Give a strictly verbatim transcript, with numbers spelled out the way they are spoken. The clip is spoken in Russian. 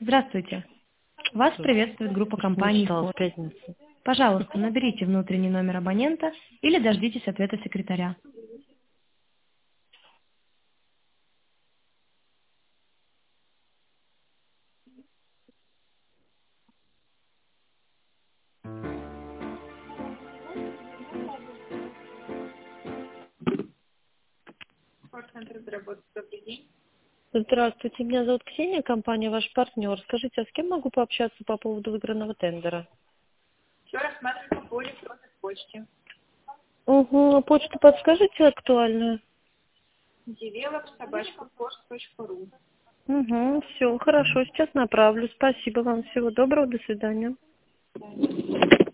Здравствуйте. Вас приветствует группа компаний Мечтала в «Форд». пятницу. Пожалуйста, наберите внутренний номер абонента или дождитесь ответа секретаря. Форд-центр заработать. Добрый день. Здравствуйте, меня зовут Ксения, компания «Ваш партнер». Скажите, а с кем могу пообщаться по поводу выигранного тендера? Все рассматриваем по электронной почте. Угу, почту подскажите актуальную? девелоп собака форд точка ру. Угу, все, хорошо, сейчас направлю. Спасибо вам, всего доброго, до свидания.